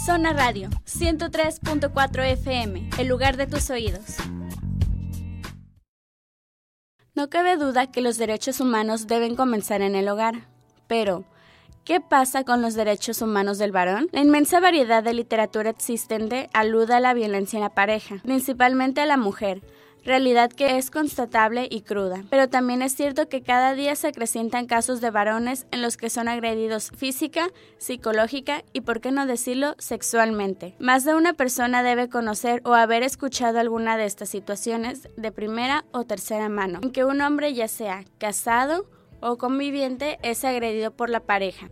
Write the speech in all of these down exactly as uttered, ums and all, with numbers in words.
Zona Radio, ciento tres punto cuatro F M, el lugar de tus oídos. No cabe duda que los derechos humanos deben comenzar en el hogar, pero ¿qué pasa con los derechos humanos del varón? La inmensa variedad de literatura existente alude a la violencia en la pareja, principalmente a la mujer, realidad que es constatable y cruda. Pero también es cierto que cada día se acrecientan casos de varones en los que son agredidos física, psicológica y, por qué no decirlo, sexualmente. Más de una persona debe conocer o haber escuchado alguna de estas situaciones de primera o tercera mano, en que un hombre, ya sea casado o conviviente, es agredido por la pareja.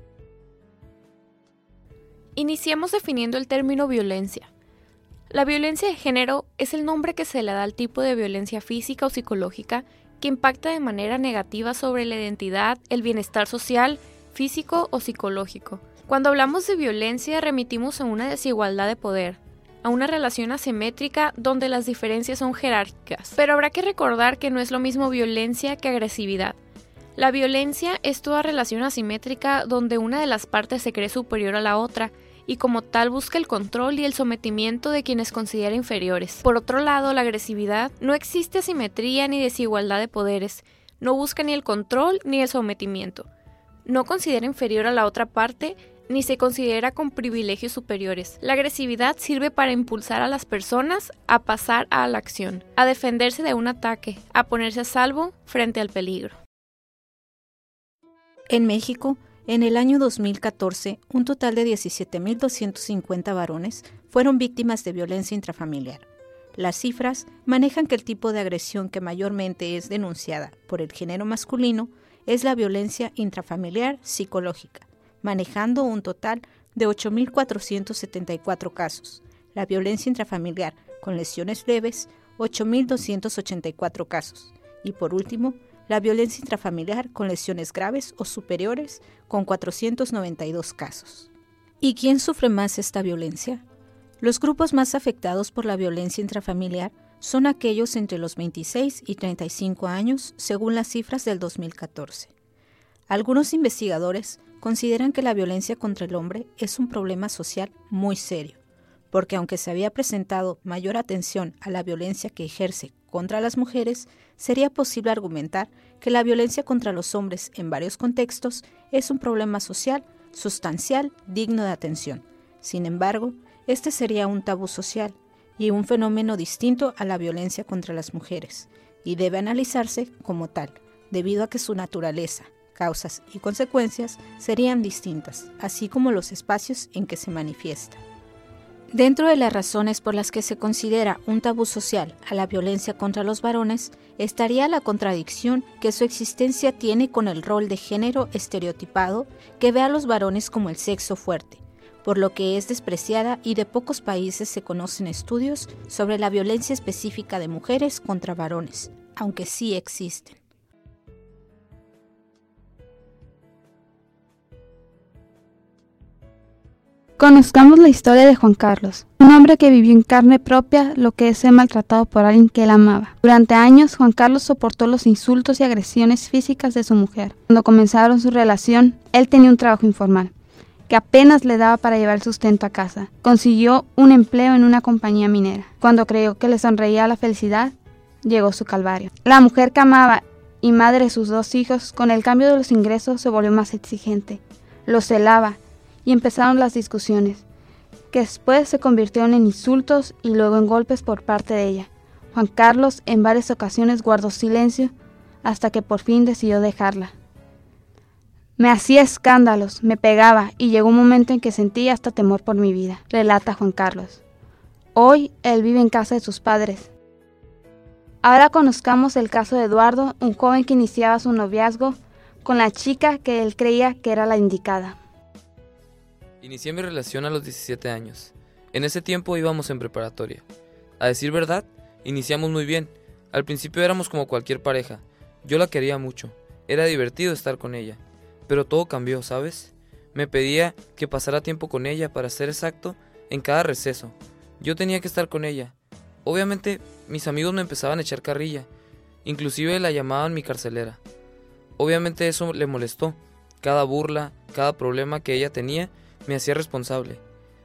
Iniciamos definiendo el término violencia. La violencia de género es el nombre que se le da al tipo de violencia física o psicológica que impacta de manera negativa sobre la identidad, el bienestar social, físico o psicológico. Cuando hablamos de violencia, remitimos a una desigualdad de poder, a una relación asimétrica donde las diferencias son jerárquicas. Pero habrá que recordar que no es lo mismo violencia que agresividad. La violencia es toda relación asimétrica donde una de las partes se cree superior a la otra, y como tal busca el control y el sometimiento de quienes considera inferiores. Por otro lado, la agresividad no existe asimetría ni desigualdad de poderes, no busca ni el control ni el sometimiento, no considera inferior a la otra parte ni se considera con privilegios superiores. La agresividad sirve para impulsar a las personas a pasar a la acción, a defenderse de un ataque, a ponerse a salvo frente al peligro. En México, en el año dos mil catorce, un total de diecisiete mil doscientos cincuenta varones fueron víctimas de violencia intrafamiliar. Las cifras manejan que el tipo de agresión que mayormente es denunciada por el género masculino es la violencia intrafamiliar psicológica, manejando un total de ocho mil cuatrocientos setenta y cuatro casos. La violencia intrafamiliar con lesiones leves, ocho mil doscientos ochenta y cuatro casos. Y por último, la violencia intrafamiliar con lesiones graves o superiores, con cuatrocientos noventa y dos casos. ¿Y quién sufre más esta violencia? Los grupos más afectados por la violencia intrafamiliar son aquellos entre los veintiséis y treinta y cinco años, según las cifras del dos mil catorce. Algunos investigadores consideran que la violencia contra el hombre es un problema social muy serio, porque aunque se había presentado mayor atención a la violencia que ejerce contra las mujeres, sería posible argumentar que la violencia contra los hombres en varios contextos es un problema social sustancial digno de atención. Sin embargo, este sería un tabú social y un fenómeno distinto a la violencia contra las mujeres, y debe analizarse como tal, debido a que su naturaleza, causas y consecuencias serían distintas, así como los espacios en que se manifiesta. Dentro de las razones por las que se considera un tabú social a la violencia contra los varones, estaría la contradicción que su existencia tiene con el rol de género estereotipado que ve a los varones como el sexo fuerte, por lo que es despreciada y de pocos países se conocen estudios sobre la violencia específica de mujeres contra varones, aunque sí existen. Conozcamos la historia de Juan Carlos, un hombre que vivió en carne propia lo que es ser maltratado por alguien que él amaba. Durante años, Juan Carlos soportó los insultos y agresiones físicas de su mujer. Cuando comenzaron su relación, él tenía un trabajo informal, que apenas le daba para llevar el sustento a casa. Consiguió un empleo en una compañía minera. Cuando creyó que le sonreía la felicidad, llegó su calvario. La mujer que amaba y madre de sus dos hijos, con el cambio de los ingresos se volvió más exigente. Lo celaba, y empezaron las discusiones, que después se convirtieron en insultos y luego en golpes por parte de ella. Juan Carlos en varias ocasiones guardó silencio hasta que por fin decidió dejarla. Me hacía escándalos, me pegaba y llegó un momento en que sentí hasta temor por mi vida, relata Juan Carlos. Hoy él vive en casa de sus padres. Ahora conozcamos el caso de Eduardo, un joven que iniciaba su noviazgo con la chica que él creía que era la indicada. Inicié mi relación a los diecisiete años. En ese tiempo íbamos en preparatoria. A decir verdad, iniciamos muy bien. Al principio éramos como cualquier pareja. Yo la quería mucho. Era divertido estar con ella. Pero todo cambió, ¿sabes? Me pedía que pasara tiempo con ella, para ser exacto, en cada receso. Yo tenía que estar con ella. Obviamente, mis amigos me empezaban a echar carrilla. Inclusive la llamaban mi carcelera. Obviamente eso le molestó. Cada burla, cada problema que ella tenía, me hacía responsable.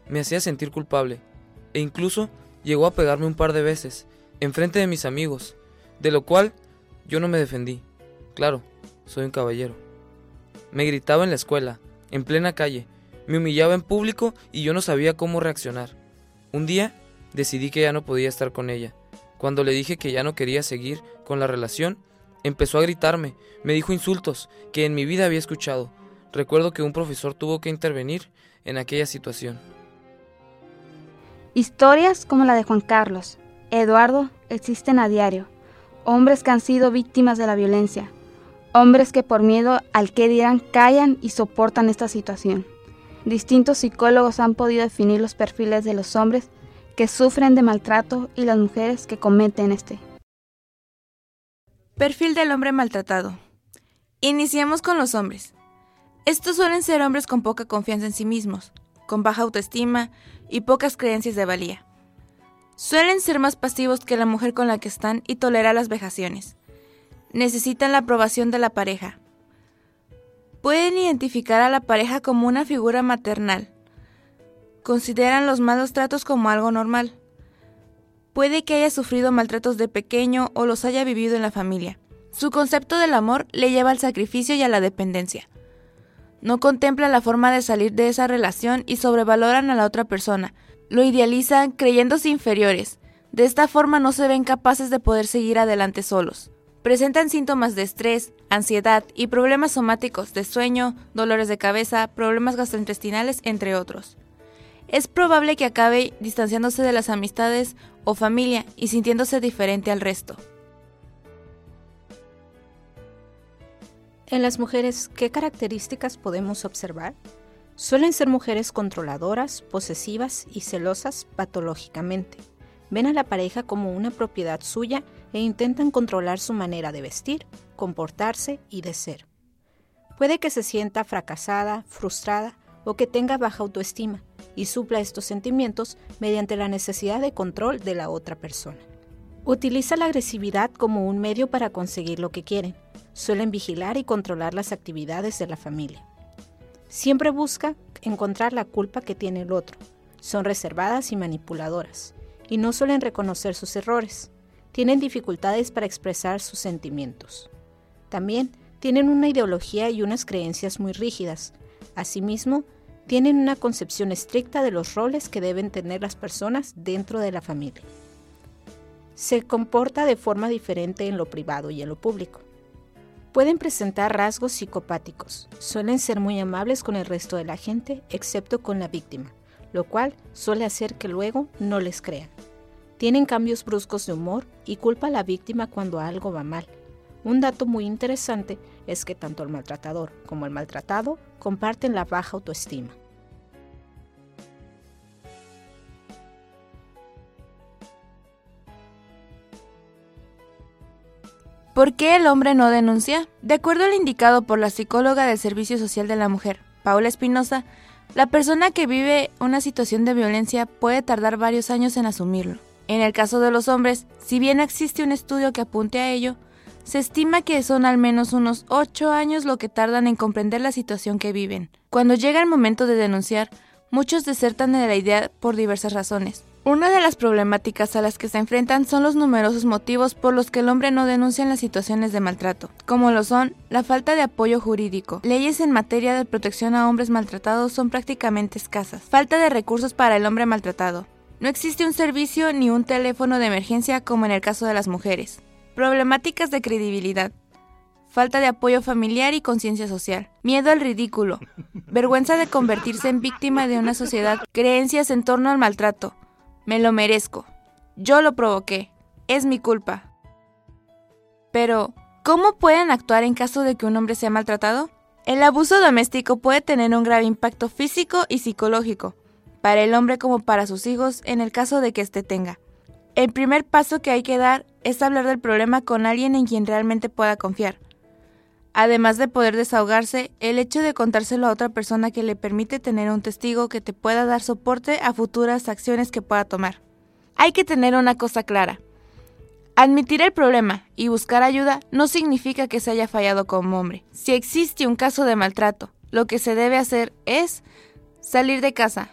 me hacía sentir culpable, e incluso llegó a pegarme un par de veces, enfrente de mis amigos, de lo cual yo no me defendí. Claro, soy un caballero. Me gritaba en la escuela, en plena calle, me humillaba en público y yo no sabía cómo reaccionar. Un día decidí que ya no podía estar con ella. Cuando le dije que ya no quería seguir con la relación, empezó a gritarme, me dijo insultos que en mi vida había escuchado. Recuerdo que un profesor tuvo que intervenir en aquella situación. Historias como la de Juan Carlos, Eduardo, existen a diario. Hombres que han sido víctimas de la violencia. Hombres que por miedo al qué dirán callan y soportan esta situación. Distintos psicólogos han podido definir los perfiles de los hombres que sufren de maltrato y las mujeres que cometen este. Perfil del hombre maltratado. Iniciemos con los hombres. Estos suelen ser hombres con poca confianza en sí mismos, con baja autoestima y pocas creencias de valía. Suelen ser más pasivos que la mujer con la que están y tolerar las vejaciones. Necesitan la aprobación de la pareja. Pueden identificar a la pareja como una figura maternal. Consideran los malos tratos como algo normal. Puede que haya sufrido maltratos de pequeño o los haya vivido en la familia. Su concepto del amor le lleva al sacrificio y a la dependencia. No contemplan la forma de salir de esa relación y sobrevaloran a la otra persona. Lo idealizan creyéndose inferiores. De esta forma no se ven capaces de poder seguir adelante solos. Presentan síntomas de estrés, ansiedad y problemas somáticos de sueño, dolores de cabeza, problemas gastrointestinales, entre otros. Es probable que acabe distanciándose de las amistades o familia y sintiéndose diferente al resto. En las mujeres, ¿qué características podemos observar? Suelen ser mujeres controladoras, posesivas y celosas patológicamente. Ven a la pareja como una propiedad suya e intentan controlar su manera de vestir, comportarse y de ser. Puede que se sienta fracasada, frustrada o que tenga baja autoestima y supla estos sentimientos mediante la necesidad de control de la otra persona. Utiliza la agresividad como un medio para conseguir lo que quieren. Suelen vigilar y controlar las actividades de la familia. Siempre busca encontrar la culpa que tiene el otro. Son reservadas y manipuladoras, y no suelen reconocer sus errores. Tienen dificultades para expresar sus sentimientos. También tienen una ideología y unas creencias muy rígidas. Asimismo, tienen una concepción estricta de los roles que deben tener las personas dentro de la familia. Se comporta de forma diferente en lo privado y en lo público. Pueden presentar rasgos psicopáticos. Suelen ser muy amables con el resto de la gente, excepto con la víctima, lo cual suele hacer que luego no les crean. Tienen cambios bruscos de humor y culpa a la víctima cuando algo va mal. Un dato muy interesante es que tanto el maltratador como el maltratado comparten la baja autoestima. ¿Por qué el hombre no denuncia? De acuerdo al indicado por la psicóloga del Servicio Social de la Mujer, Paula Espinosa, la persona que vive una situación de violencia puede tardar varios años en asumirlo. En el caso de los hombres, si bien no existe un estudio que apunte a ello, se estima que son al menos unos ocho años lo que tardan en comprender la situación que viven. Cuando llega el momento de denunciar, muchos desertan de la idea por diversas razones. Una de las problemáticas a las que se enfrentan son los numerosos motivos por los que el hombre no denuncia en las situaciones de maltrato, como lo son la falta de apoyo jurídico. Leyes en materia de protección a hombres maltratados son prácticamente escasas. Falta de recursos para el hombre maltratado. No existe un servicio ni un teléfono de emergencia como en el caso de las mujeres. Problemáticas de credibilidad. Falta de apoyo familiar y conciencia social. Miedo al ridículo. Vergüenza de convertirse en víctima de una sociedad. Creencias en torno al maltrato. Me lo merezco. Yo lo provoqué. Es mi culpa. Pero, ¿cómo pueden actuar en caso de que un hombre sea maltratado? El abuso doméstico puede tener un grave impacto físico y psicológico, para el hombre como para sus hijos en el caso de que éste tenga. El primer paso que hay que dar es hablar del problema con alguien en quien realmente pueda confiar. Además de poder desahogarse, el hecho de contárselo a otra persona que le permite tener un testigo que te pueda dar soporte a futuras acciones que pueda tomar. Hay que tener una cosa clara. Admitir el problema y buscar ayuda no significa que se haya fallado como hombre. Si existe un caso de maltrato, lo que se debe hacer es salir de casa,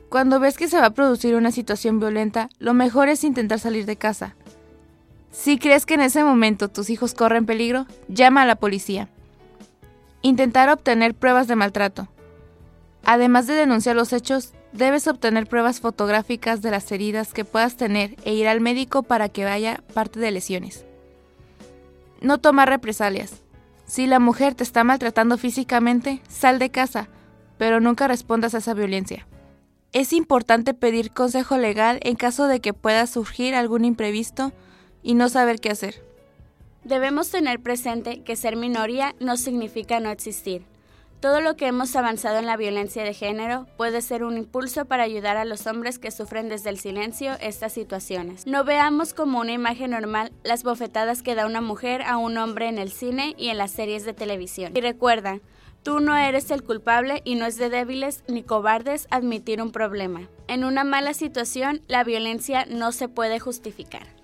Cuando ves que se va a producir una situación violenta, lo mejor es intentar salir de casa. Si crees que en ese momento tus hijos corren peligro, llama a la policía. Intentar obtener pruebas de maltrato. Además de denunciar los hechos, debes obtener pruebas fotográficas de las heridas que puedas tener e ir al médico para que vaya parte de lesiones. No tomar represalias. Si la mujer te está maltratando físicamente, sal de casa, pero nunca respondas a esa violencia. Es importante pedir consejo legal en caso de que pueda surgir algún imprevisto y no saber qué hacer. Debemos tener presente que ser minoría no significa no existir. Todo lo que hemos avanzado en la violencia de género puede ser un impulso para ayudar a los hombres que sufren desde el silencio estas situaciones. No veamos como una imagen normal las bofetadas que da una mujer a un hombre en el cine y en las series de televisión. Y recuerda, tú no eres el culpable y no es de débiles ni cobardes admitir un problema. En una mala situación, la violencia no se puede justificar.